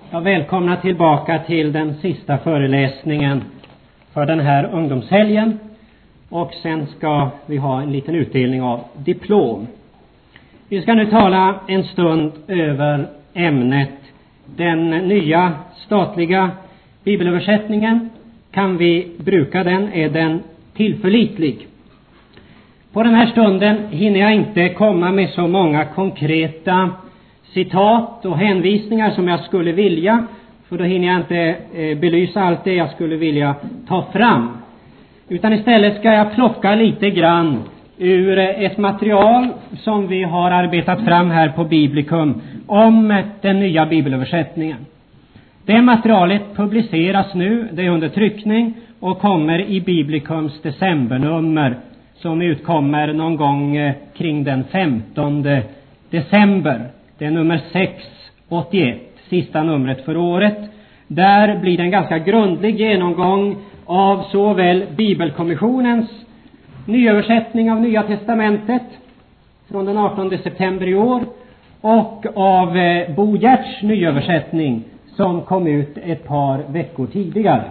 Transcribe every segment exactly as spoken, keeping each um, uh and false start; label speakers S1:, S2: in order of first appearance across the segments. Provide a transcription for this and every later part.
S1: Ja, välkomna tillbaka till den sista föreläsningen för den här ungdomshelgen. Och sen ska vi ha en liten utdelning av diplom. Vi ska nu tala en stund över ämnet den nya statliga bibelöversättningen. Kan vi bruka den? Är den tillförlitlig? På den här stunden hinner jag inte komma med så många konkreta citat och hänvisningar som jag skulle vilja. För då hinner jag inte eh, belysa allt det jag skulle vilja ta fram. Utan istället ska jag plocka lite grann ur ett material som vi har arbetat fram här på Biblikum om den nya bibelöversättningen. Det materialet publiceras nu, det är under tryckning och kommer i Biblikums decembernummer som utkommer någon gång kring den femtonde december. Det är nummer sex åttioett, sista numret för året. Där blir det en ganska grundlig genomgång av såväl Bibelkommissionens nyöversättning av Nya Testamentet från den artonde september i år och av Bo Giertz nyöversättning som kom ut ett par veckor tidigare.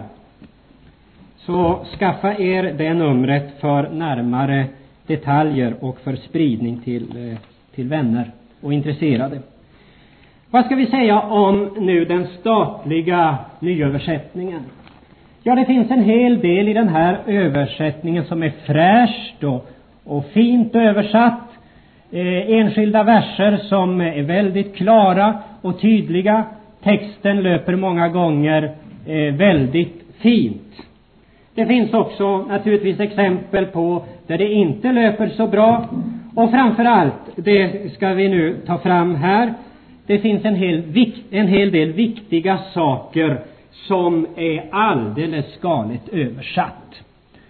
S1: Så skaffa er det numret för närmare detaljer och för spridning till, till vänner och intresserade. Vad ska vi säga om nu den statliga nyöversättningen? Ja, det finns en hel del i den här översättningen som är fräscht och, och fint översatt. Eh, enskilda verser som är väldigt klara och tydliga. Texten löper många gånger eh, väldigt fint. Det finns också naturligtvis exempel på där det inte löper så bra. Och framförallt, det ska vi nu ta fram här, det finns en hel, en hel del viktiga saker som är alldeles galet översatt.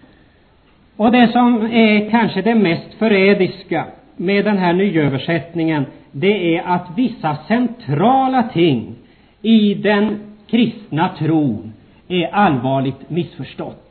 S1: Och det som är kanske det mest förrädiska med den här nyöversättningen, det är att vissa centrala ting i den kristna tron är allvarligt missförstått.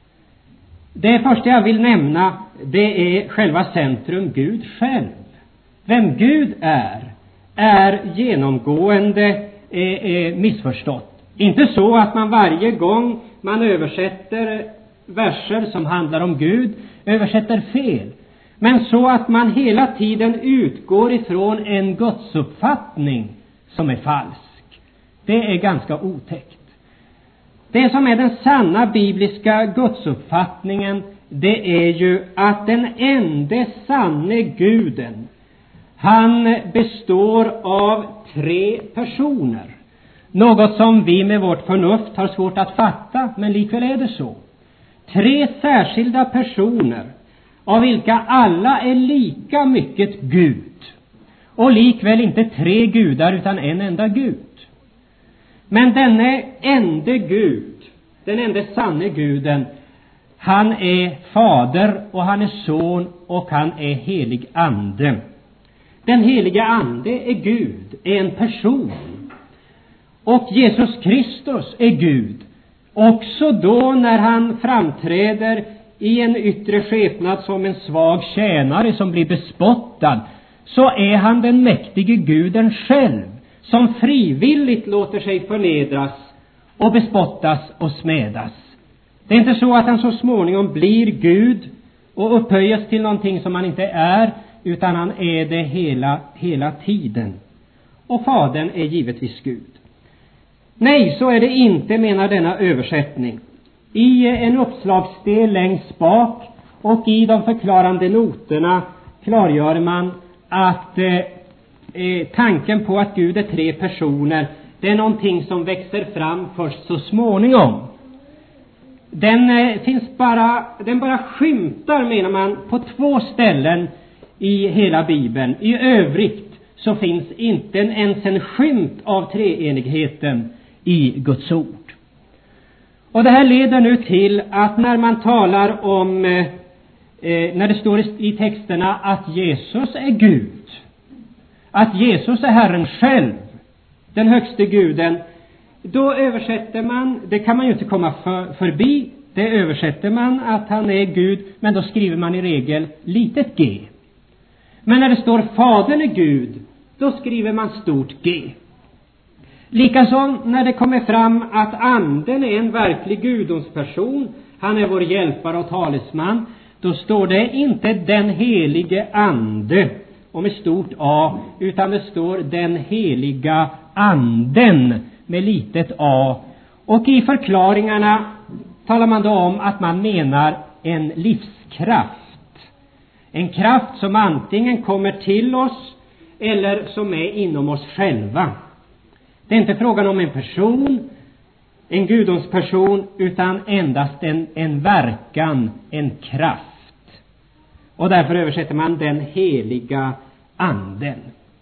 S1: Det första jag vill nämna, det är själva centrum, Gud själv. Vem Gud är, är genomgående eh, eh, missförstått. Inte så att man varje gång man översätter verser som handlar om Gud översätter fel. Men så att man hela tiden utgår ifrån en gudsuppfattning som är falsk. Det är ganska otäckt. Det som är den sanna bibliska gudsuppfattningen, det är ju att den enda sanne guden, han består av tre personer. Något som vi med vårt förnuft har svårt att fatta, men likväl är det så. Tre särskilda personer, av vilka alla är lika mycket Gud. Och likväl inte tre gudar utan en enda Gud. Men denne enda Gud, den enda sanne guden, han är fader och han är son och han är helig ande. Den heliga ande är Gud, är en person. Och Jesus Kristus är Gud. Också då när han framträder i en yttre skepnad som en svag tjänare som blir bespottad, så är han den mäktige guden själv, som frivilligt låter sig förnedras och bespottas och smädas. Det är inte så att han så småningom blir Gud och upphöjas till någonting som han inte är, utan han är det hela, hela tiden. Och fadern är givetvis Gud. Nej, så är det inte, menar denna översättning. I en uppslagsdel längst bak och i de förklarande noterna klargör man att eh, Eh, tanken på att Gud är tre personer, det är någonting som växer fram först så småningom. Den eh, finns bara, den bara skymtar, menar man, på två ställen i hela Bibeln. I övrigt så finns inte ens en skymt av treenigheten i Guds ord. Och det här leder nu till att när man talar om, eh, eh, när det står i, i texterna att Jesus är Gud, att Jesus är Herren själv, den högste guden, då översätter man, det kan man ju inte komma för, förbi, det översätter man att han är Gud, men då skriver man i regel litet g. Men när det står Fadern är Gud, då skriver man stort G. Likaså när det kommer fram att anden är en verklig gudomsperson, han är vår hjälpare och talesman, då står det inte den helige ande och med stort A, utan det står den heliga anden med litet a. Och i förklaringarna talar man då om att man menar en livskraft. En kraft som antingen kommer till oss eller som är inom oss själva. Det är inte frågan om en person, en gudomsperson, utan endast en, en verkan, en kraft. Och därför översätter man den heliga anden.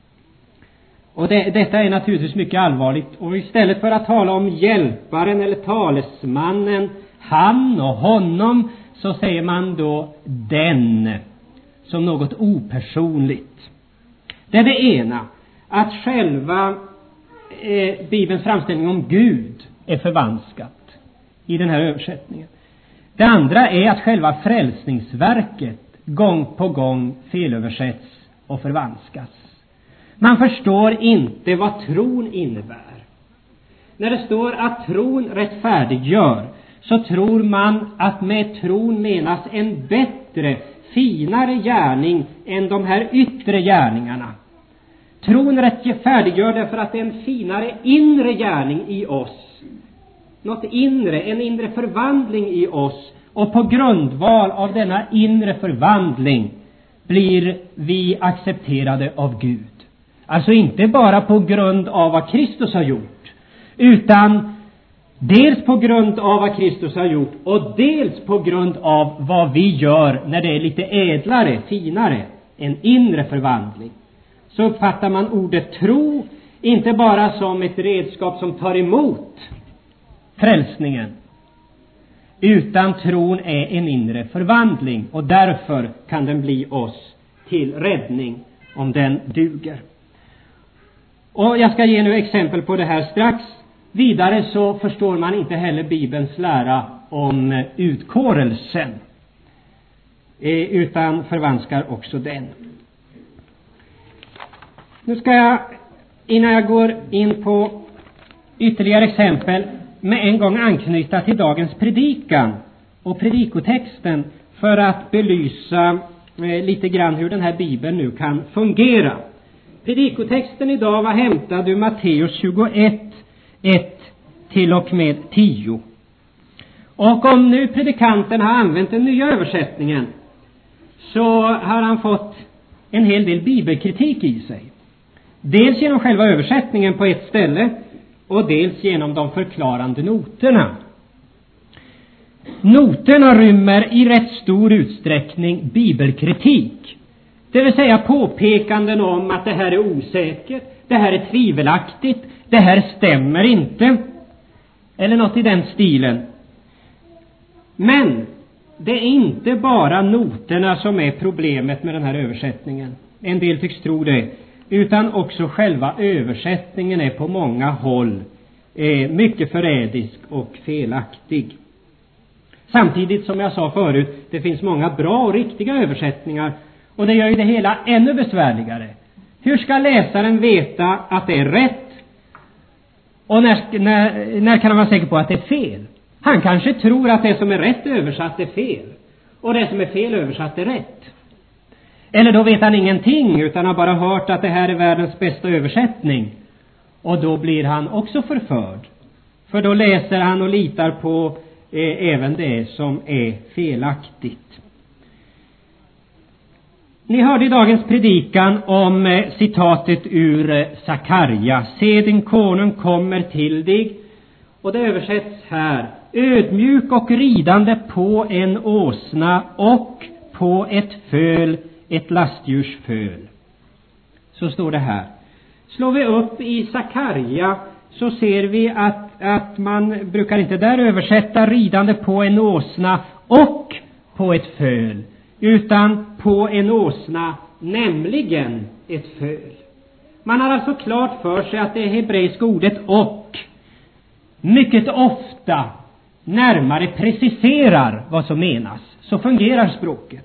S1: Och det, detta är naturligtvis mycket allvarligt. Och istället för att tala om hjälparen eller talesmannen, han och honom, så säger man då den, som något opersonligt. Det är det ena, att själva eh, Bibelns framställning om Gud är förvanskat i den här översättningen. Det andra är att själva frälsningsverket gång på gång felöversätts och förvanskas. Man förstår inte vad tron innebär. När det står att tron rättfärdiggör, så tror man att med tron menas en bättre, finare gärning än de här yttre gärningarna. Tron rättfärdiggör därför att det är en finare inre gärning i oss. Något inre, en inre förvandling i oss. Och på grundval av denna inre förvandling blir vi accepterade av Gud. Alltså inte bara på grund av vad Kristus har gjort, utan dels på grund av vad Kristus har gjort och dels på grund av vad vi gör när det är lite ädlare, finare, en inre förvandling. Så uppfattar man ordet tro inte bara som ett redskap som tar emot frälsningen, utan tron är en inre förvandling, och därför kan den bli oss till räddning om den duger. Och jag ska ge nu exempel på det här strax. Vidare så förstår man inte heller Bibelns lära om utkårelsen, utan förvanskar också den. Nu ska jag, innan jag går in på ytterligare exempel, med en gång anknyta till dagens predikan och predikotexten för att belysa eh, lite grann hur den här Bibeln nu kan fungera. Predikotexten idag var hämtad ur Matteus tjugoett, ett till och med tio. Och om nu predikanten har använt den nya översättningen, så har han fått en hel del bibelkritik i sig. Dels genom själva översättningen på ett ställe, och dels genom de förklarande noterna. Noterna rymmer i rätt stor utsträckning bibelkritik. Det vill säga påpekanden om att det här är osäkert, det här är tvivelaktigt, det här stämmer inte, eller något i den stilen. Men det är inte bara noterna som är problemet med den här översättningen. En del tycks tro det. Utan också själva översättningen är på många håll eh, mycket förrädisk och felaktig. Samtidigt som jag sa förut, det finns många bra och riktiga översättningar, och det gör ju det hela ännu besvärligare. Hur ska läsaren veta att det är rätt? Och när, när, när kan han vara säker på att det är fel? Han kanske tror att det som är rätt översatt är fel, och det som är fel översatt är rätt. Eller då vet han ingenting, utan har bara hört att det här är världens bästa översättning. Och då blir han också förförd. För då läser han och litar på eh, även det som är felaktigt. Ni hörde i dagens predikan om eh, citatet ur eh, Sakarja. Se, din konung kommer till dig. Och det översätts här: ödmjuk och ridande på en åsna och på ett föl, ett lastdjurs föl. Så står det här. Slår vi upp i Sakarja, så ser vi att, att man brukar inte där översätta ridande på en åsna och på ett föl, utan på en åsna, nämligen ett föl. Man har alltså klart för sig att det hebreiska ordet och mycket ofta närmare preciserar vad som menas. Så fungerar språket.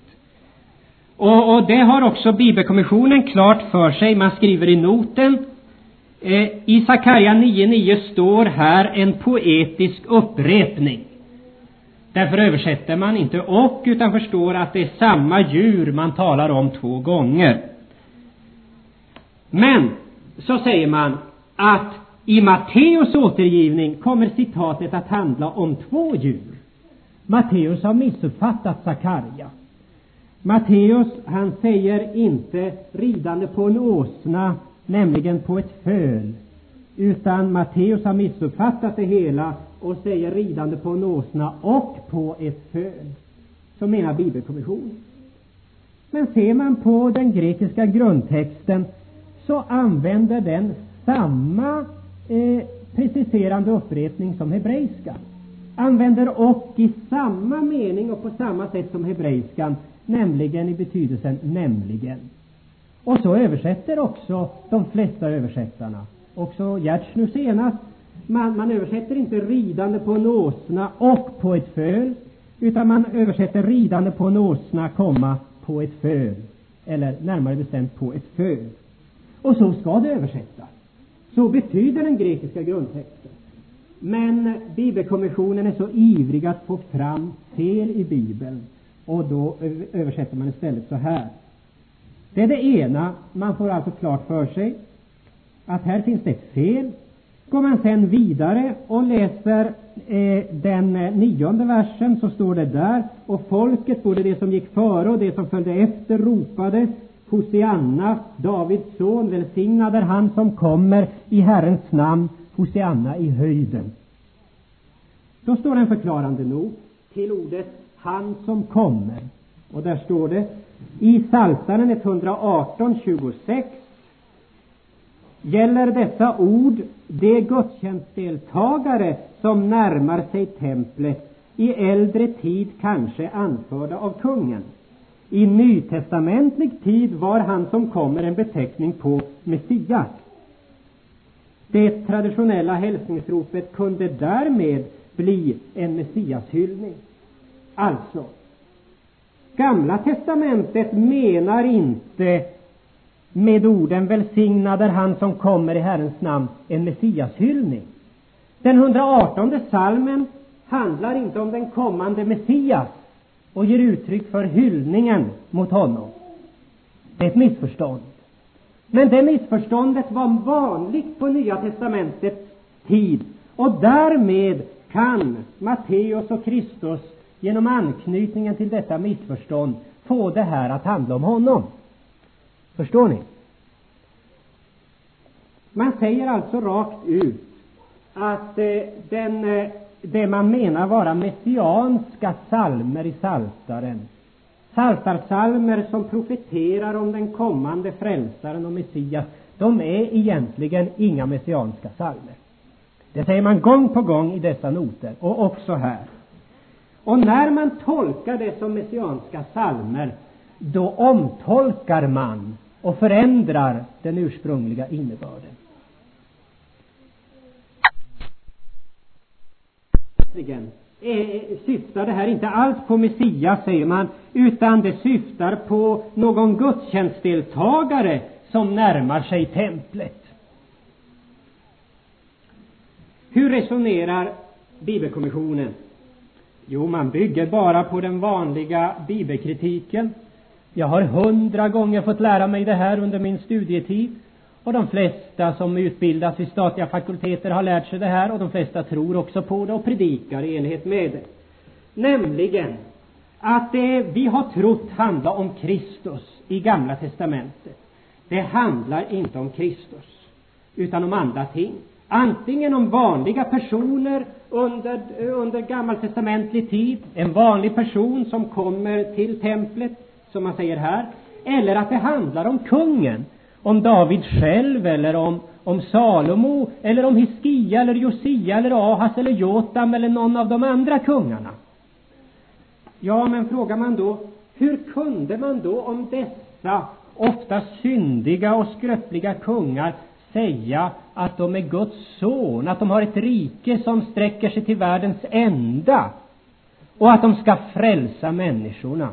S1: Och, och det har också Bibelkommissionen klart för sig. Man skriver i noten: Eh, I Sakaria nio nio står här en poetisk upprepning. Därför översätter man inte och utan förstår att det är samma djur man talar om två gånger. Men så säger man att i Matteus återgivning kommer citatet att handla om två djur. Matteus har missuppfattat Sakaria. Matteus, han säger inte ridande på en åsna, nämligen på ett föl, utan Matteus har missuppfattat det hela och säger ridande på en åsna och på ett föl. Så menar Bibelkommissionen. Men ser man på den grekiska grundtexten så använder den samma eh, preciserande upprepning som hebreiska. Använder och i samma mening och på samma sätt som hebreiskan, nämligen i betydelsen nämligen. Och så översätter också de flesta översättarna. Också Gertz nu senast. Man, man översätter inte ridande på en åsna och på ett föl, utan man översätter ridande på en åsna, komma, på ett föl. Eller närmare bestämt på ett föl. Och så ska det översättas. Så betyder den grekiska grundtexten. Men Bibelkommissionen är så ivrig att få fram fel i Bibeln. Och då översätter man istället så här. Det är det ena. Man får alltså klart för sig att här finns det ett fel. Går man sen vidare och läser eh, den nionde versen, så står det där: och folket, både det som gick före och det som följde efter, ropade: Hosianna, Davids son, välsignad är han som kommer i Herrens namn, Hosianna i höjden. Då står en förklarande not till ordet han som kommer. Och där står det i Psaltaren etthundraarton tjugosex: gäller dessa ord de gudstjänstdeltagare som närmar sig templet, i äldre tid kanske anförda av kungen. I nytestamentlig tid var han som kommer en beteckning på Messias. Det traditionella hälsningsropet kunde därmed bli en Messiashyllning. Alltså, Gamla testamentet menar inte med orden välsignad är han som kommer i Herrens namn en Messiashyllning. Den hundraartonde psalmen handlar inte om den kommande Messias och ger uttryck för hyllningen mot honom. Det är ett missförstånd. Men det missförståndet var vanligt på Nya testamentets tid, och därmed kan Matteus och Kristus genom anknytningen till detta missförstånd få det här att handla om honom. Förstår ni? Man säger alltså rakt ut att eh, den, eh, det man menar vara messianska psalmer i Psaltaren, psaltarpsalmer som profeterar om den kommande frälsaren och Messias, de är egentligen inga messianska psalmer. Det säger man gång på gång i dessa noter, och också här. Och när man tolkar det som messianska psalmer, då omtolkar man och förändrar den ursprungliga innebörden. Egentligen syftar det här inte alls på Messias, säger man, utan det syftar på någon gudstjänstdeltagare som närmar sig templet. Hur resonerar Bibelkommissionen? Jo, man bygger bara på den vanliga bibelkritiken. Jag har hundra gånger fått lära mig det här under min studietid. Och de flesta som utbildas vid statliga fakulteter har lärt sig det här. Och de flesta tror också på det och predikar i enlighet med det. Nämligen att det vi har trott handla om Kristus i Gamla testamentet, det handlar inte om Kristus, utan om andra ting. Antingen om vanliga personer under, under gammaltestamentlig tid, en vanlig person som kommer till templet, som man säger här, eller att det handlar om kungen, om David själv, eller om, om Salomo, eller om Hiskia, eller Josia, eller Ahas, eller Jotam, eller någon av de andra kungarna. Ja, men frågar man då, hur kunde man då om dessa ofta syndiga och skröpliga kungar säga att de är Guds son, att de har ett rike som sträcker sig till världens ända och att de ska frälsa människorna?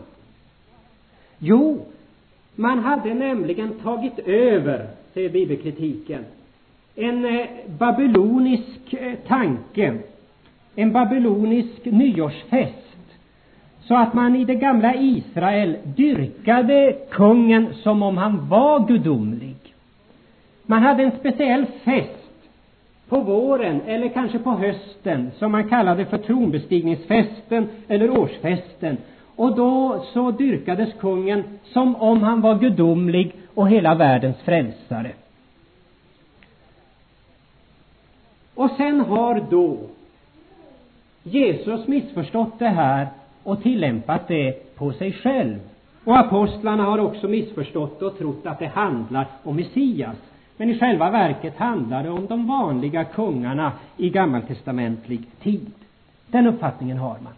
S1: Jo, man hade nämligen tagit över, säger bibelkritiken, en eh, babylonisk eh, tanke, en babylonisk nyårsfest. Så att man i det gamla Israel dyrkade kungen som om han var gudomlig. Man hade en speciell fest på våren eller kanske på hösten som man kallade för tronbestigningsfesten eller årsfesten. Och då så dyrkades kungen som om han var gudomlig och hela världens frälsare. Och sen har då Jesus missförstått det här och tillämpat det på sig själv. Och apostlarna har också missförstått och trott att det handlar om Messias. Men i själva verket handlar det om de vanliga kungarna i gammaltestamentlig tid. Den uppfattningen har man.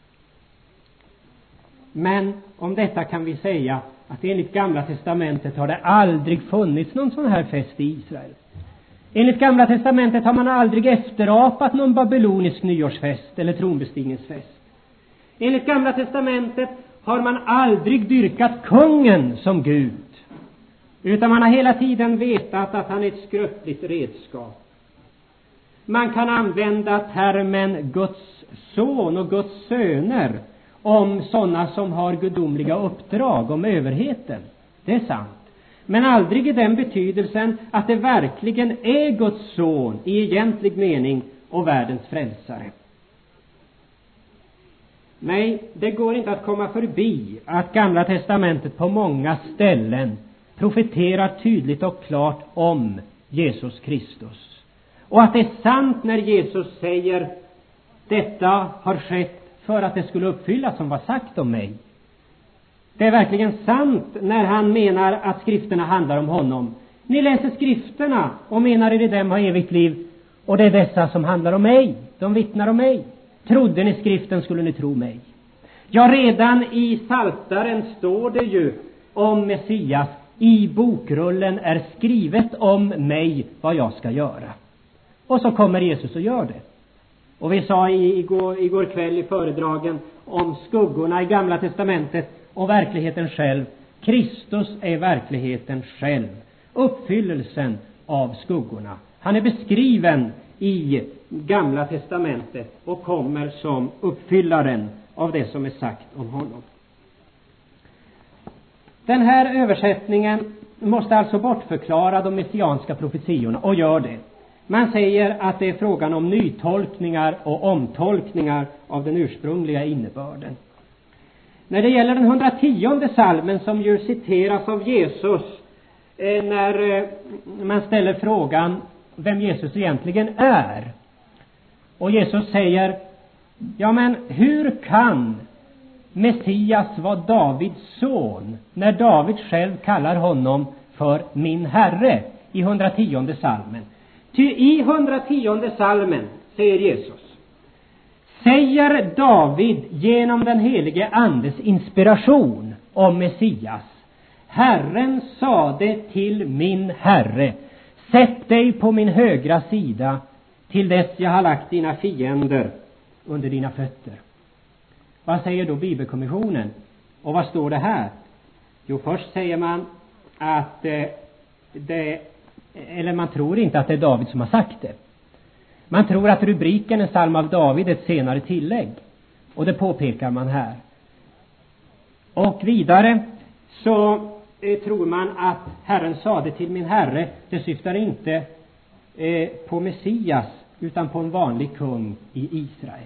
S1: Men om detta kan vi säga att enligt Gamla testamentet har det aldrig funnits någon sån här fest i Israel. Enligt Gamla testamentet har man aldrig efterapat någon babylonisk nyårsfest eller tronbestigningsfest. Enligt Gamla testamentet har man aldrig dyrkat kungen som Gud. Utan man har hela tiden vetat att han är ett skröpligt redskap. Man kan använda termen Guds son och Guds söner om sådana som har gudomliga uppdrag, om överheten. Det är sant. Men aldrig i den betydelsen att det verkligen är Guds son i egentlig mening och världens frälsare. Nej, det går inte att komma förbi att Gamla testamentet på många ställen profeterar tydligt och klart om Jesus Kristus. Och att det är sant när Jesus säger detta har skett för att det skulle uppfyllas som var sagt om mig. Det är verkligen sant när han menar att skrifterna handlar om honom. Ni läser skrifterna och menar i dem har evigt liv. Och det är dessa som handlar om mig. De vittnar om mig. Trodde ni skriften skulle ni tro mig. Ja, redan i Psaltaren står det ju om Messias. I bokrullen är skrivet om mig vad jag ska göra. Och så kommer Jesus och gör det. Och vi sa i, igår, igår kväll i föredragen om skuggorna i Gamla testamentet och verkligheten själv. Kristus är verkligheten själv. Uppfyllelsen av skuggorna. Han är beskriven i Gamla testamentet och kommer som uppfyllaren av det som är sagt om honom. Den här översättningen måste alltså bortförklara de messianska profetiorna och gör det. Man säger att det är frågan om nytolkningar och omtolkningar av den ursprungliga innebörden. När det gäller den hundrationde salmen som ju citeras av Jesus eh, när eh, man ställer frågan vem Jesus egentligen är. Och Jesus säger, ja men hur kan Messias vara Davids son när David själv kallar honom för min herre i hundrationde salmen? Ty i hundrationde salmen, säger Jesus, säger David genom den helige andes inspiration om Messias: Herren sade till min herre, sätt dig på min högra sida till dess jag har lagt dina fiender under dina fötter. Vad säger då Bibelkommissionen? Och vad står det här? Jo, först säger man att eh, det, eller man tror inte att det är David som har sagt det. Man tror att rubriken är psalm av David, ett senare tillägg. Och det påpekar man här. Och vidare så eh, tror man att Herren sade till min herre, det syftar inte eh, på Messias utan på en vanlig kung i Israel.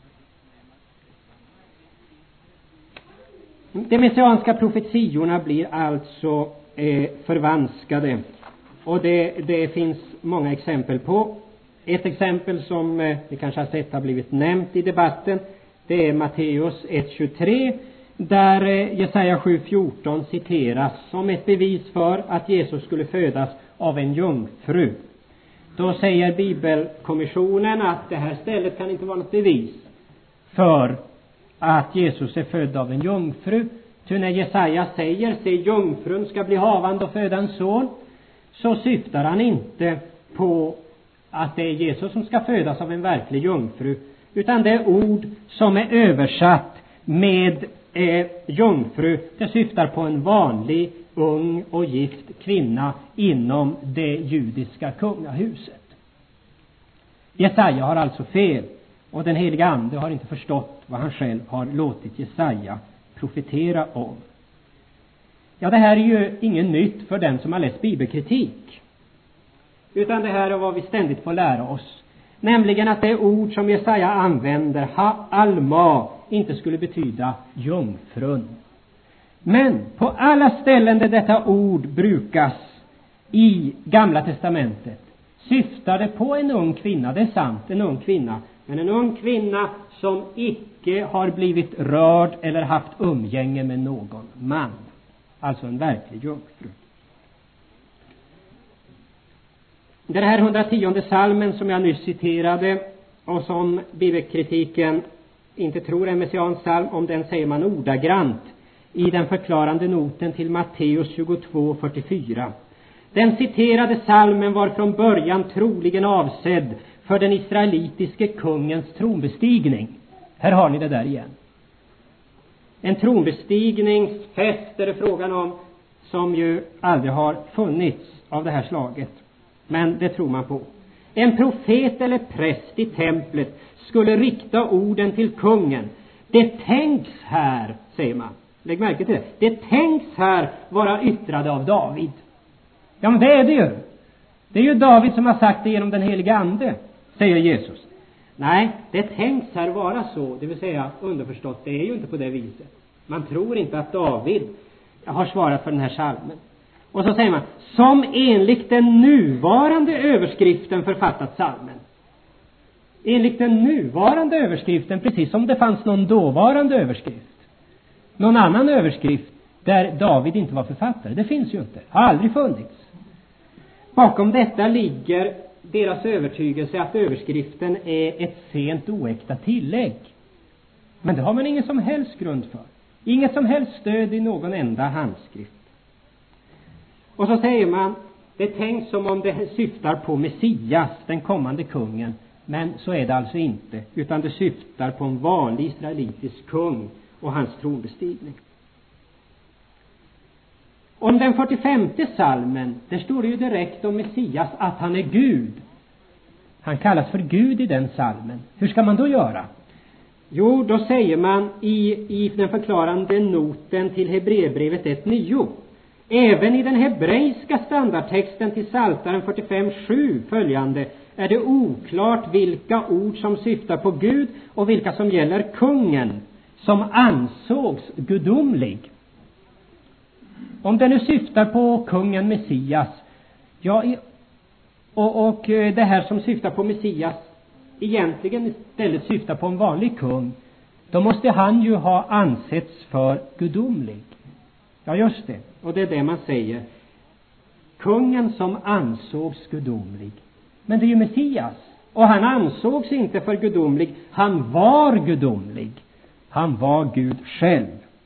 S1: De messianska profetiorna blir alltså eh, förvanskade. Och det, det finns många exempel på. Ett exempel som eh, vi kanske har sett har blivit nämnt i debatten. Det är Matteus ett tjugotre. Där eh, Jesaja sju fjorton citeras som ett bevis för att Jesus skulle födas av en jungfru. Då säger Bibelkommissionen att det här stället kan inte vara något bevis för att Jesus är född av en jungfru. Ty när Jesaja säger se jungfrun ska bli havande och föda en son, så syftar han inte på att det är Jesus som ska födas av en verklig jungfru, utan det är ord som är översatt med är jungfru, det syftar på en vanlig, ung och gift kvinna inom det judiska kungahuset. Jesaja har alltså fel, och den heliga ande har inte förstått vad han själv har låtit Jesaja profetera om. Ja, det här är ju ingen nytt för den som har läst bibelkritik, utan det här är vad vi ständigt får lära oss, nämligen att det ord som Jesaja använder, ha alma, inte skulle betyda jungfrun. Men på alla ställen där detta ord brukas i Gamla testamentet syftar det på en ung kvinna. Det är sant, en ung kvinna, men en ung kvinna som icke har blivit rörd eller haft umgänge med någon man. Alltså en verklig jungfru. Den här hundrationionde salmen som jag nyss citerade och som bibelkritiken inte tror är en messiansk psalm, om den säger man ordagrant i den förklarande noten till Matteus tjugotvå fyrtiofyra. Den citerade salmen var från början troligen avsedd för den israelitiske kungens tronbestigning. Här har ni det där igen. En tronbestigningsfest är det frågan om, som ju aldrig har funnits av det här slaget. Men det tror man på. En profet eller präst i templet skulle rikta orden till kungen. Det tänks här, säger man. Lägg märke till det. Det tänks här vara yttrade av David. Ja, men det är det ju. Det är ju David som har sagt det genom den heliga ande, säger Jesus. Nej, det tänks här vara så. Det vill säga underförstått, det är ju inte på det viset. Man tror inte att David har svarat för den här salmen. Och så säger man, som enligt den nuvarande överskriften författat salmen. Enligt den nuvarande överskriften, precis som det fanns någon dåvarande överskrift. Någon annan överskrift där David inte var författare. Det finns ju inte. Har aldrig funnits. Bakom detta ligger deras övertygelse att överskriften är ett sent oäkta tillägg. Men det har man ingen som helst grund för. Inget som helst stöd i någon enda handskrift. Och så säger man, det tänks som om det syftar på Messias, den kommande kungen. Men så är det alltså inte, utan det syftar på en vanlig israelitisk kung och hans tronbestigning. Om den fyrtiofemte salmen, där står det ju direkt om Messias att han är Gud. Han kallas för Gud i den salmen. Hur ska man då göra? Jo, då säger man i, i den förklarande noten till Hebreerbrevet ett nio. Även i den hebreiska standardtexten till Psaltaren fyrtiofem sju följande är det oklart vilka ord som syftar på Gud och vilka som gäller kungen som ansågs gudomlig. Om det nu syftar på kungen Messias, ja, och, och det här som syftar på Messias egentligen istället syftar på en vanlig kung, då måste han ju ha ansetts för gudomlig. Ja, just det. Och det är det man säger. Kungen som ansågs gudomlig. Men det är ju Messias. Och han ansågs inte för gudomlig. Han var gudomlig. Han var Gud själv.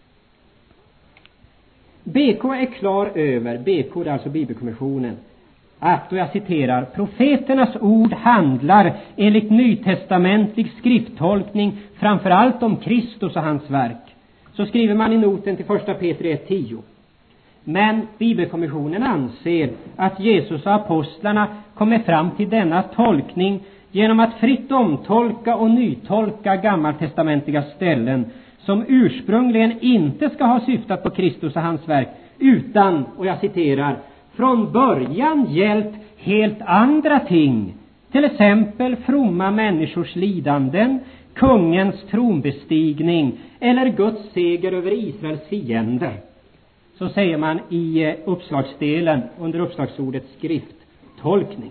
S1: B K är klar över, B K är alltså Bibelkommissionen, att, och jag citerar, profeternas ord handlar enligt nytestamentlig skrifttolkning framförallt om Kristus och hans verk. Så skriver man i noten till första Petrus ett tio. Men Bibelkommissionen anser att Jesus och apostlarna kommer fram till denna tolkning genom att fritt omtolka och nytolka gammaltestamentliga ställen som ursprungligen inte ska ha syftat på Kristus och hans verk, utan, och jag citerar, från början gällt helt andra ting, till exempel fromma människors lidanden, kungens tronbestigning eller Guds seger över Israels fiender. Så säger man i uppslagsdelen under uppslagsordet skrifttolkning.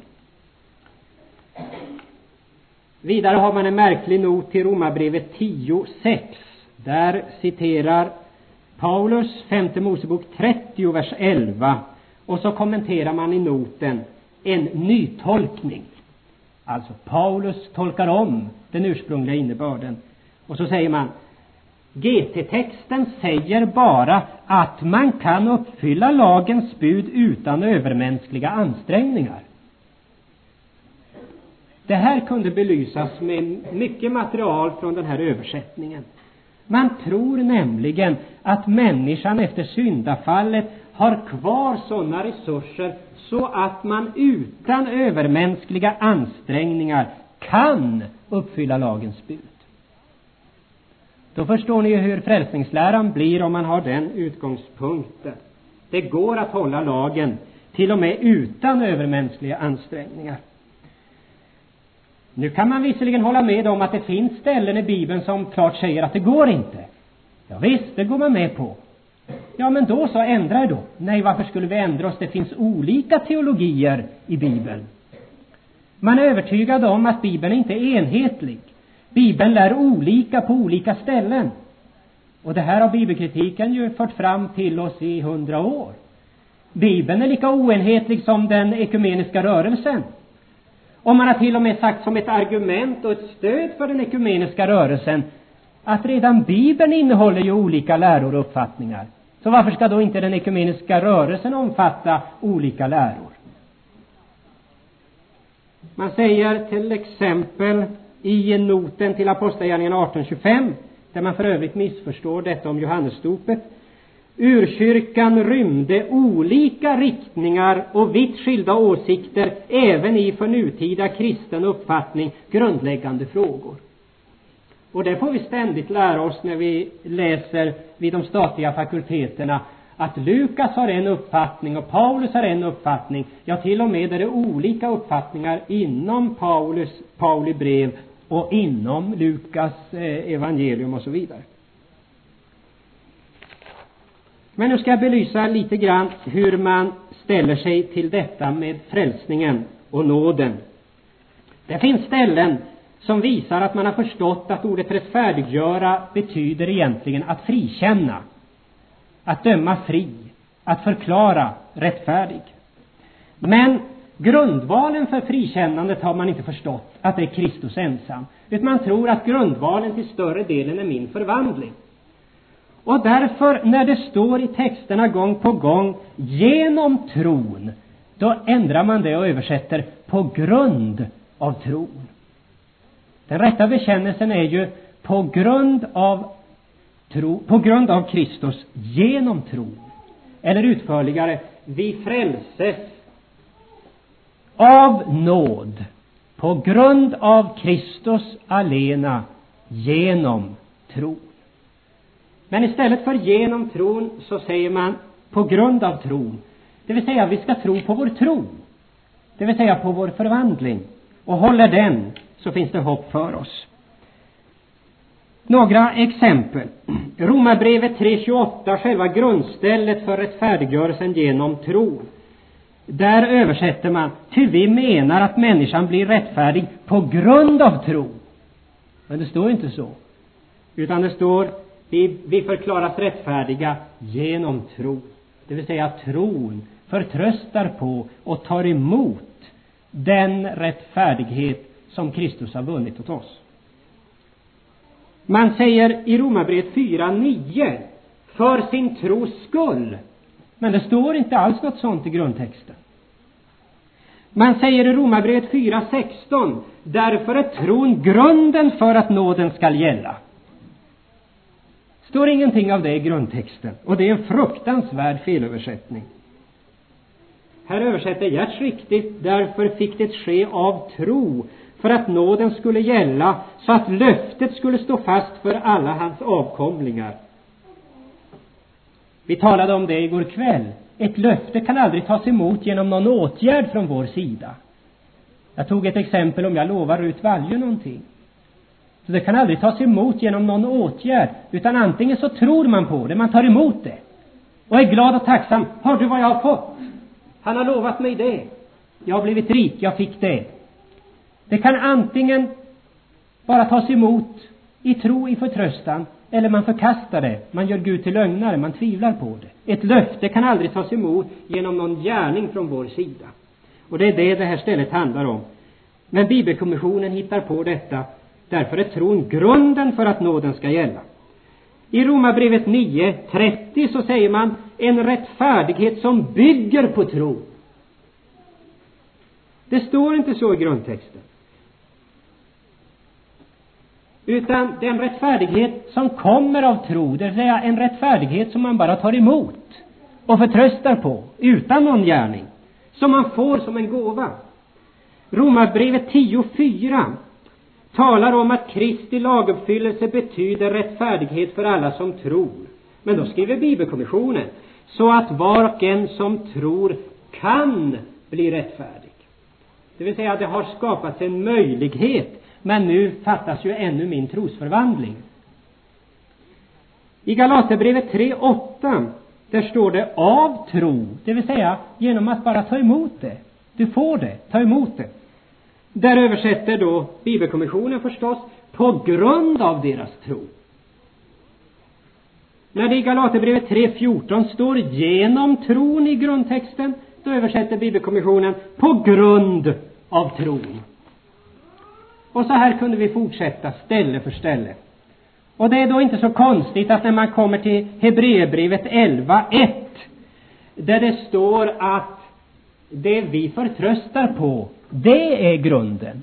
S1: Vidare har man en märklig not till Romarbrevet tio sex. Där citerar Paulus femte Mosebok trettio vers elva, och så kommenterar man i noten en nytolkning. Alltså Paulus tolkar om den ursprungliga innebörden. Och så säger man, G T-texten säger bara att man kan uppfylla lagens bud utan övermänskliga ansträngningar. Det här kunde belysas med mycket material från den här översättningen. Man tror nämligen att människan efter syndafallet har kvar sådana resurser så att man utan övermänskliga ansträngningar kan uppfylla lagens bud. Då förstår ni ju hur frälsningsläran blir om man har den utgångspunkten. Det går att hålla lagen till och med utan övermänskliga ansträngningar. Nu kan man visserligen hålla med om att det finns ställen i Bibeln som klart säger att det går inte. Ja visst, det går man med på. Ja men då så, ändra då. Nej, varför skulle vi ändra oss? Det finns olika teologier i Bibeln. Man är övertygad om att Bibeln inte är enhetlig. Bibeln lär olika på olika ställen. Och det här har bibelkritiken ju fört fram till oss i hundra år. Bibeln är lika oenhetlig som den ekumeniska rörelsen. Och man har till och med sagt som ett argument och ett stöd för den ekumeniska rörelsen att redan Bibeln innehåller ju olika läror och uppfattningar. Så varför ska då inte den ekumeniska rörelsen omfatta olika läror? Man säger till exempel i noten till Apostlagärningarna arton tjugofem, där man för övrigt missförstår detta om Johannesdopet: urkyrkan rymde olika riktningar och vitt skilda åsikter även i för nutida kristen uppfattning grundläggande frågor. Och det får vi ständigt lära oss när vi läser vid de statliga fakulteterna att Lukas har en uppfattning och Paulus har en uppfattning. Ja, till och med är det olika uppfattningar inom Paulus, Pauli brev och inom Lukas eh, evangelium och så vidare. Men nu ska jag belysa lite grann hur man ställer sig till detta med frälsningen och nåden. Det finns ställen som visar att man har förstått att ordet rättfärdiggöra betyder egentligen att frikänna, att döma fri, att förklara rättfärdig. Men grundvalen för frikännandet har man inte förstått att det är Kristus ensam, utan man tror att grundvalen till större delen är min förvandling. Och därför när det står i texterna gång på gång genom tron, då ändrar man det och översätter på grund av tron. Den rätta bekännelsen är ju på grund av tro, på grund av Kristus genom tro. Eller utförligare, vi frälses av nåd på grund av Kristus alena genom tro. Men istället för genom tron så säger man på grund av tron. Det vill säga vi ska tro på vår tro. Det vill säga på vår förvandling. Och håller den så finns det hopp för oss. Några exempel. Romarbrevet tre tjugoåtta, själva grundstället för rättfärdiggörelsen genom tro. Där översätter man: ty vi menar att människan blir rättfärdig på grund av tro. Men det står inte så. Utan det står vi, vi förklaras rättfärdiga genom tro. Det vill säga tron förtröstar på och tar emot den rättfärdighet som Kristus har vunnit åt oss. Man säger i Romarbrevet fyra nio för sin tros skull. Men det står inte alls något sånt i grundtexten. Man säger i Romarbrevet fyra sexton därför är tron grunden för att nåden skall gälla. Står ingenting av det i grundtexten. Och det är en fruktansvärd felöversättning. Här översätter Gerts riktigt: därför fick det ske av tro för att nåden skulle gälla så att löftet skulle stå fast för alla hans avkomlingar. Vi talade om det igår kväll. Ett löfte kan aldrig tas emot genom någon åtgärd från vår sida. Jag tog ett exempel om jag lovar Rut Valje någonting. Så det kan aldrig tas emot genom någon åtgärd, utan antingen så tror man på det, man tar emot det och är glad och tacksam. Hör du vad jag har fått? Han har lovat mig det. Jag har blivit rik, jag fick det. Det kan antingen bara tas emot i tro, i förtröstan, eller man förkastar det. Man gör Gud till lögnare, man tvivlar på det. Ett löfte kan aldrig tas emot genom någon gärning från vår sida. Och det är det det här stället handlar om. Men Bibelkommissionen hittar på detta. Därför är tron grunden för att nåden ska gälla. I Romarbrevet nio trettio så säger man en rättfärdighet som bygger på tro. Det står inte så i grundtexten. Utan den rättfärdighet som kommer av tro, det vill säga en rättfärdighet som man bara tar emot och förtröstar på utan någon gärning, som man får som en gåva. Romarbrevet tio fyra talar om att Kristi laguppfyllelse betyder rättfärdighet för alla som tror. Men då skriver Bibelkommissionen så att var och en som tror kan bli rättfärdig. Det vill säga att det har skapats en möjlighet, men nu fattas ju ännu min trosförvandling. I Galaterbrevet tre åtta där står det av tro, det vill säga genom att bara ta emot det. Du får det, ta emot det. Där översätter då Bibelkommissionen förstås på grund av deras tro. När det i Galaterbrevet tre fjorton står genom tron i grundtexten, då översätter Bibelkommissionen på grund av tron. Och så här kunde vi fortsätta ställe för ställe. Och det är då inte så konstigt att när man kommer till Hebreerbrevet elva ett, där det står att det vi förtröstar på, det är grunden.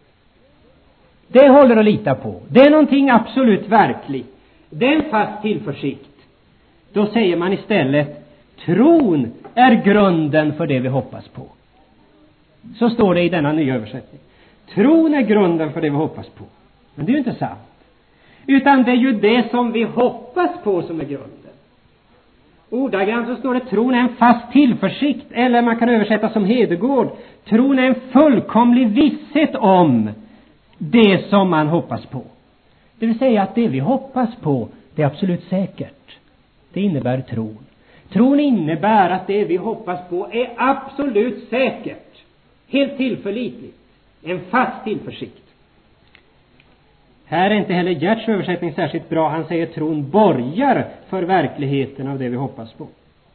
S1: Det håller att lita på. Det är någonting absolut verkligt. Det är en fast tillförsikt. Då säger man istället, tron är grunden för det vi hoppas på. Så står det i denna nya översättning. Tron är grunden för det vi hoppas på. Men det är ju inte sant. Utan det är ju det som vi hoppas på som är grunden. Ordagrant så står det, tron är en fast tillförsikt. Eller man kan översätta som Hedegård, tron är en fullkomlig visshet om det som man hoppas på. Det vill säga att det vi hoppas på, det är absolut säkert. Det innebär tron. Tron innebär att det vi hoppas på är absolut säkert. Helt tillförlitligt. En fast tillförsikt. Här är inte heller Gerts översättning särskilt bra. Han säger tron borgar för verkligheten av det vi hoppas på.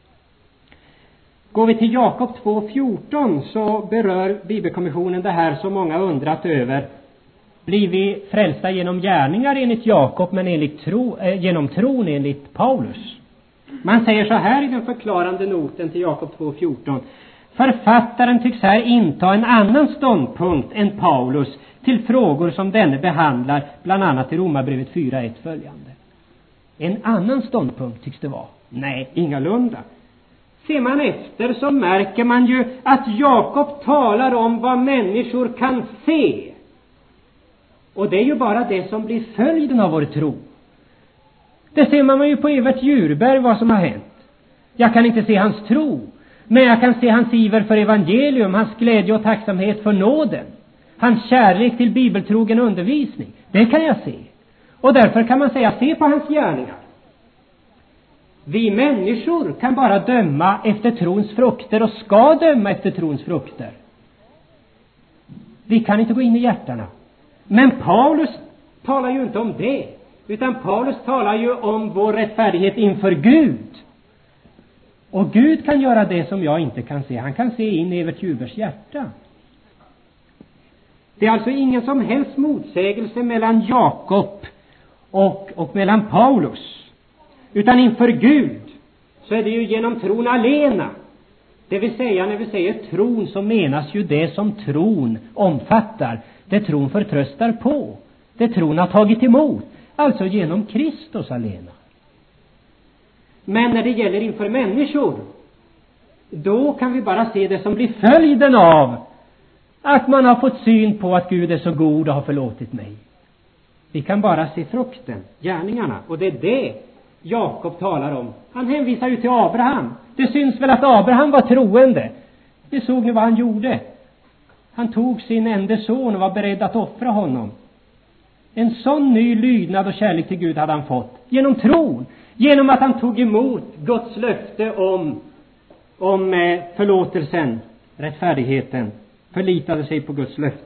S1: Går vi till Jakob två fjorton så berör Bibelkommissionen det här som många undrat över. Blir vi frälsta genom gärningar enligt Jakob, men enligt tro, eh, genom tron enligt Paulus? Man säger så här i den förklarande noten till Jakob två fjorton. Författaren tycks här inta en annan ståndpunkt än Paulus till frågor som denne behandlar, bland annat i Romarbrevet fyra ett följande. En annan ståndpunkt tycks det vara. Nej, ingalunda. Ser man efter så märker man ju att Jakob talar om vad människor kan se. Och det är ju bara det som blir följden av vår tro. Det ser man ju på Evert Djurberg vad som har hänt. Jag kan inte se hans tro, men jag kan se hans iver för evangelium, hans glädje och tacksamhet för nåden. Hans kärlek till bibeltrogen undervisning. Det kan jag se. Och därför kan man säga, se på hans gärningar. Vi människor kan bara döma efter trons frukter och ska döma efter trons frukter. Vi kan inte gå in i hjärtarna. Men Paulus talar ju inte om det. Utan Paulus talar ju om vår rättfärdighet inför Gud. Och Gud kan göra det som jag inte kan se. Han kan se in i Evert Djurbergs hjärta. Det är alltså ingen som helst motsägelse mellan Jakob och, och mellan Paulus. Utan inför Gud så är det ju genom tron alena. Det vill säga, när vi säger tron så menas ju det som tron omfattar. Det tron förtröstar på. Det tron har tagit emot. Alltså genom Kristus alena. Men när det gäller inför människor, då kan vi bara se det som blir följden av att man har fått syn på att Gud är så god och har förlåtit mig. Vi kan bara se frukten, gärningarna. Och det är det Jakob talar om. Han hänvisar ju till Abraham. Det syns väl att Abraham var troende. Vi såg nu vad han gjorde. Han tog sin enda son och var beredd att offra honom. En sån ny lydnad och kärlek till Gud hade han fått. Genom tron. Genom att han tog emot Guds löfte om, om förlåtelsen, rättfärdigheten. Förlitade sig på Guds löfte.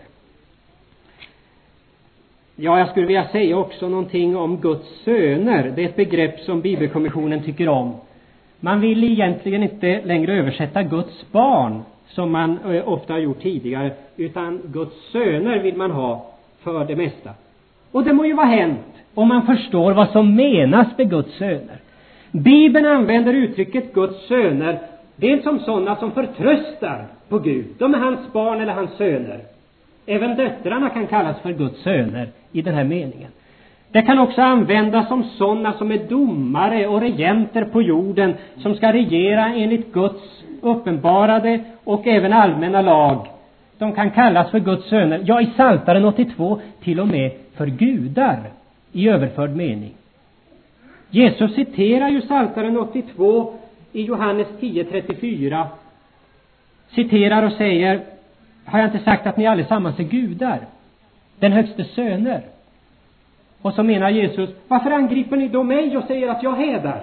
S1: Ja, jag skulle vilja säga också någonting om Guds söner. Det är ett begrepp som Bibelkommissionen tycker om. Man vill egentligen inte längre översätta Guds barn som man ofta har gjort tidigare, utan Guds söner vill man ha för det mesta. Och det må ju vara hänt om man förstår vad som menas med Guds söner. Bibeln använder uttrycket Guds söner dels som sådana som förtröstar på Gud. De är hans barn eller hans söner. Även döttrarna kan kallas för Guds söner i den här meningen. Det kan också användas som sådana som är domare och regenter på jorden, som ska regera enligt Guds uppenbarade och även allmänna lag. De kan kallas för Guds söner. Ja, i Psaltaren åttiotvå till och med för gudar i överförd mening. Jesus citerar ju Psaltaren åttiotvå i Johannes tio trettiofyra. Citerar och säger: har jag inte sagt att ni allesammans är gudar, den högste söner? Och så menar Jesus: varför angriper ni då mig och säger att jag hädar?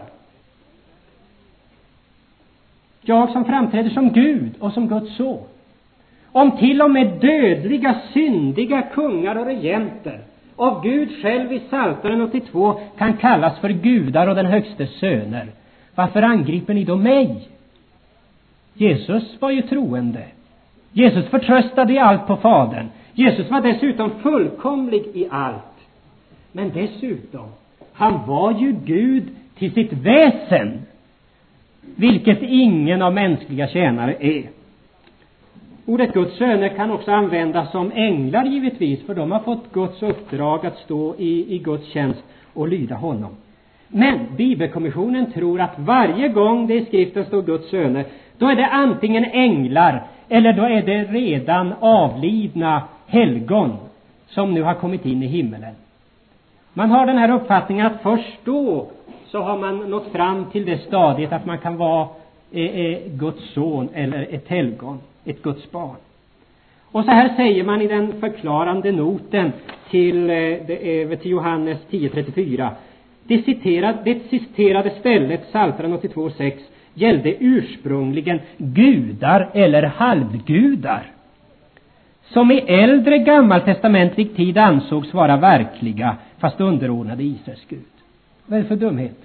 S1: Jag som framträder som Gud och som Guds son. Om till och med dödliga, syndiga kungar och regenter av Gud själv i Psaltaren åttiotvå kan kallas för gudar och den högste söner, varför angriper ni då mig? Jesus var ju troende. Jesus förtröstade i allt på Fadern. Jesus var dessutom fullkomlig i allt. Men dessutom, han var ju Gud till sitt väsen, vilket ingen av mänskliga tjänare är. Ordet Guds söner kan också användas som änglar givetvis, för de har fått Guds uppdrag att stå i, i Guds tjänst och lyda honom. Men Bibelkommissionen tror att varje gång det i skriften står Guds söner, då är det antingen änglar eller då är det redan avlidna helgon som nu har kommit in i himmelen. Man har den här uppfattningen att först då så har man nått fram till det stadiet att man kan vara eh, eh, Guds son eller ett helgon, ett Guds barn. Och så här säger man i den förklarande noten till, eh, det är till Johannes tio trettiofyra. Det citerade, det citerade stället, Psaltaren åttiotvå sex, gällde ursprungligen gudar eller halvgudar, som i äldre gammaltestamentlig tid ansågs vara verkliga, fast underordnade Israels Gud. Vad är det för dumheter?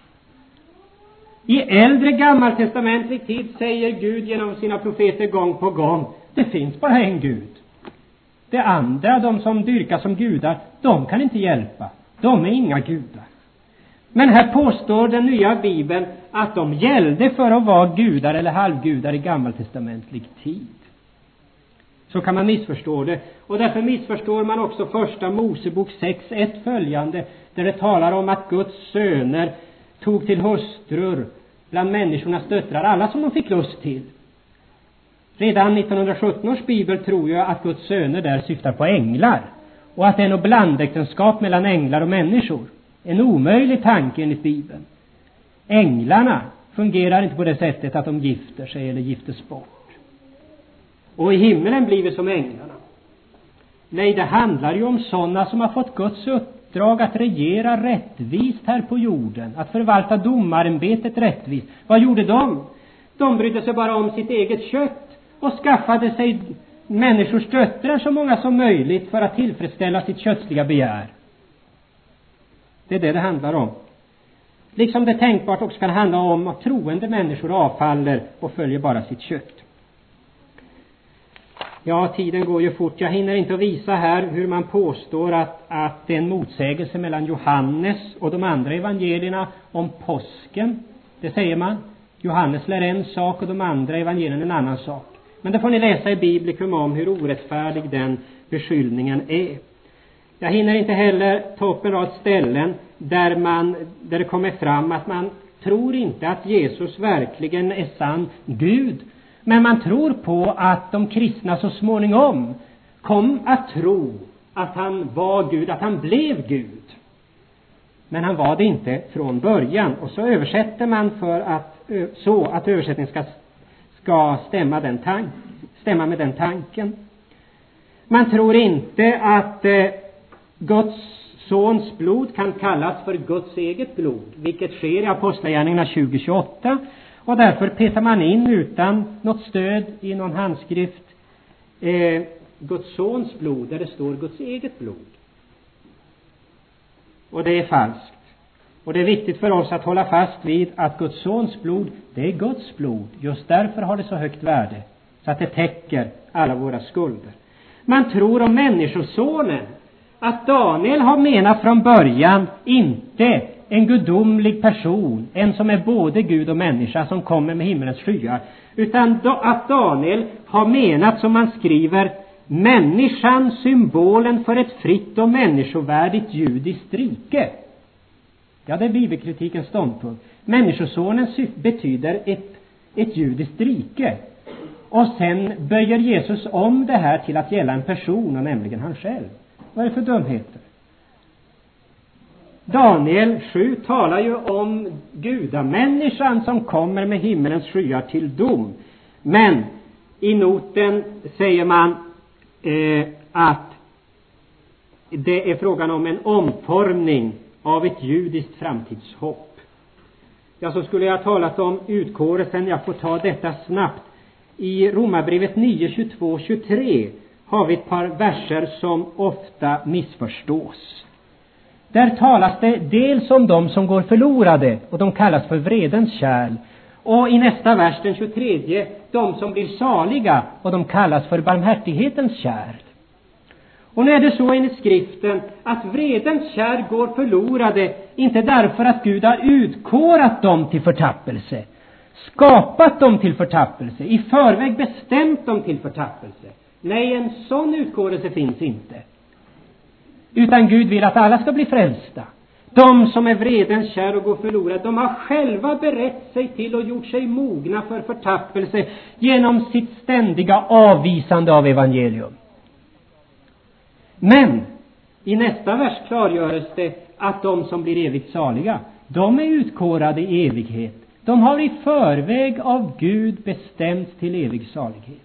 S1: I äldre gammaltestamentlig tid säger Gud genom sina profeter gång på gång: det finns bara en Gud. Det andra, de som dyrkas som gudar, de kan inte hjälpa. De är inga gudar. Men här påstår den nya Bibeln att de gällde för att vara gudar eller halvgudar i gammaltestamentlig tid. Så kan man missförstå det. Och därför missförstår man också första Mosebok sex ett följande, där det talar om att Guds söner tog till hustrur bland människornas döttrar, alla som de fick lust till. Redan nittonhundrasjutton års bibel tror jag att Guds söner där syftar på änglar, och att det är något blandäktenskap mellan änglar och människor. En omöjlig tanke enligt Bibeln. Änglarna fungerar inte på det sättet att de gifter sig eller giftes bort. Och i himmelen blir vi som änglarna. Nej, det handlar ju om sådana som har fått Guds uppdrag att regera rättvist här på jorden, att förvalta domarämbetet rättvist. Vad gjorde de? De brydde sig bara om sitt eget kött och skaffade sig människors döttrar, så många som möjligt, för att tillfredsställa sitt kötsliga begär. Det är det det handlar om. Liksom det tänkbart också kan handla om att troende människor avfaller och följer bara sitt kött. Ja, tiden går ju fort. Jag hinner inte att visa här hur man påstår att, att det är en motsägelse mellan Johannes och de andra evangelierna om påsken. Det säger man. Johannes lär en sak och de andra evangelierna en annan sak. Men det får ni läsa i Biblikum om hur orättfärdig den beskyllningen är. Jag hinner inte heller ta upp en rad ställen där, man, där det kommer fram att man tror inte att Jesus verkligen är sann Gud. Men man tror på att de kristna så småningom kom att tro att han var Gud, att han blev Gud. Men han var det inte från början. Och så översätter man för att, så att översättningen ska, ska stämma, den tank, stämma med den tanken. Man tror inte att eh, Guds sons blod kan kallas för Guds eget blod, vilket sker i Apostlagärningarna tjugo tjugoåtta. Och därför petar man in utan något stöd i någon handskrift eh, Guds sons blod, där det står Guds eget blod. Och det är falskt. Och det är viktigt för oss att hålla fast vid att Guds sons blod, det är Guds blod. Just därför har det så högt värde, så att det täcker alla våra skulder. Man tror om människosonen att Daniel har menat från början inte en gudomlig person, en som är både Gud och människa, som kommer med himmelens skyar, utan att Daniel har menat, som man skriver, människan symbolen för ett fritt och människovärdigt judiskt rike. Ja, det är bibelkritikens ståndpunkt. Människosonen betyder ett, ett judiskt rike. Och sen böjer Jesus om det här till att gälla en person, och nämligen han själv. Vad är det för dumheter? Daniel sju talar ju om gudamänniskan som kommer med himmelens skyar till dom. Men i noten säger man eh, att det är frågan om en omformning av ett judiskt framtidshopp. Ja, så skulle jag ha talat om utkårelsen. Jag får ta detta snabbt. I Romarbrevet nio, tjugotvå, tjugotre har vi ett par verser som ofta missförstås. Där talas det dels om de som går förlorade, och de kallas för vredens kärl. Och i nästa vers, den tjugotredje, de som blir saliga, och de kallas för barmhärtighetens kärl. Och nu är det så enligt skriften att vredens kärl går förlorade, inte därför att Gud har utkårat dem till förtappelse, skapat dem till förtappelse, i förväg bestämt dem till förtappelse. Nej, en sån utkårelse finns inte. Utan Gud vill att alla ska bli frälsta. De som är vredens kärl och går förlorade, de har själva berett sig till och gjort sig mogna för förtappelse genom sitt ständiga avvisande av evangelium. Men i nästa vers klargörs det att de som blir evigt saliga, de är utkårade i evighet. De har i förväg av Gud bestämts till evig salighet.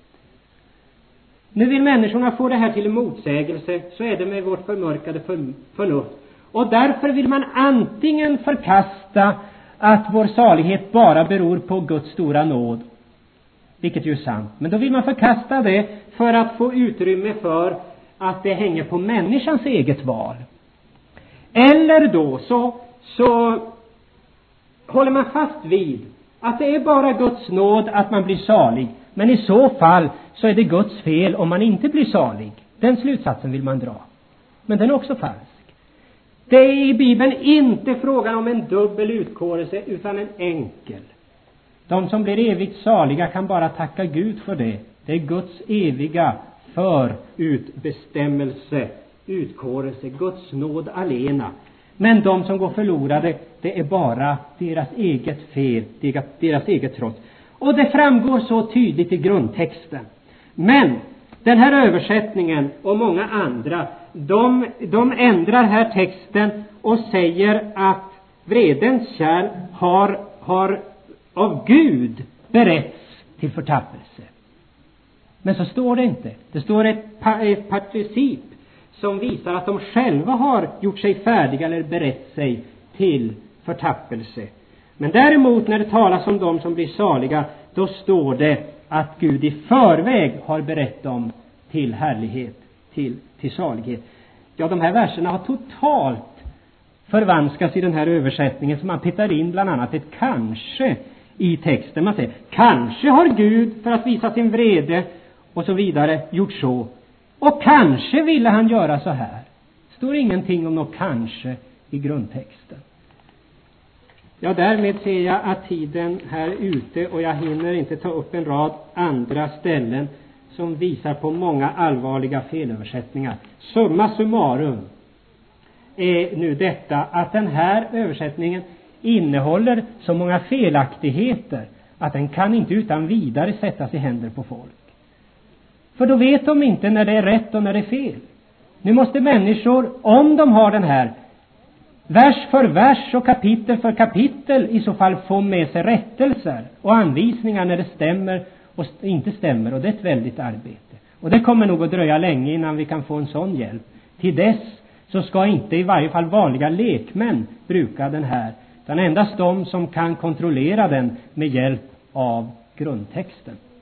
S1: Nu vill människorna få det här till en motsägelse, så är det med vårt förmörkade förnuft. Och därför vill man antingen förkasta att vår salighet bara beror på Guds stora nåd, vilket ju är sant. Men då vill man förkasta det för att få utrymme för att det hänger på människans eget val. Eller då så, så håller man fast vid att det är bara Guds nåd att man blir salig. Men i så fall så är det Guds fel om man inte blir salig. Den slutsatsen vill man dra. Men den är också falsk. Det är i Bibeln inte frågan om en dubbel utkårelse utan en enkel. De som blir evigt saliga kan bara tacka Gud för det. Det är Guds eviga förutbestämmelse, utkårelse, Guds nåd alena. Men de som går förlorade, det är bara deras eget fel, deras eget trots. Och det framgår så tydligt i grundtexten. Men den här översättningen och många andra, de, de ändrar här texten och säger att vredens kärl har, har av Gud beretts till förtappelse. Men så står det inte. Det står ett, ett particip som visar att de själva har gjort sig färdiga eller berett sig till förtappelse. Men däremot när det talas om de som blir saliga, då står det att Gud i förväg har berett dem till härlighet, till, till salighet. Ja, de här verserna har totalt förvanskats i den här översättningen, så man petar in bland annat ett kanske i texten. Man säger, kanske har Gud för att visa sin vrede och så vidare gjort så. Och kanske ville han göra så här. Det står ingenting om något kanske i grundtexten. Ja, därmed ser jag att tiden här är ute och jag hinner inte ta upp en rad andra ställen som visar på många allvarliga felöversättningar. Summa summarum är nu detta att den här översättningen innehåller så många felaktigheter att den kan inte utan vidare sättas i händer på folk. För då vet de inte när det är rätt och när det är fel. Nu måste människor, om de har den här, vers för vers och kapitel för kapitel i så fall få med sig rättelser och anvisningar när det stämmer och inte stämmer. Och det är ett väldigt arbete. Och det kommer nog att dröja länge innan vi kan få en sån hjälp. Till dess så ska inte i varje fall vanliga lekmän bruka den här, utan endast de som kan kontrollera den med hjälp av grundtexten.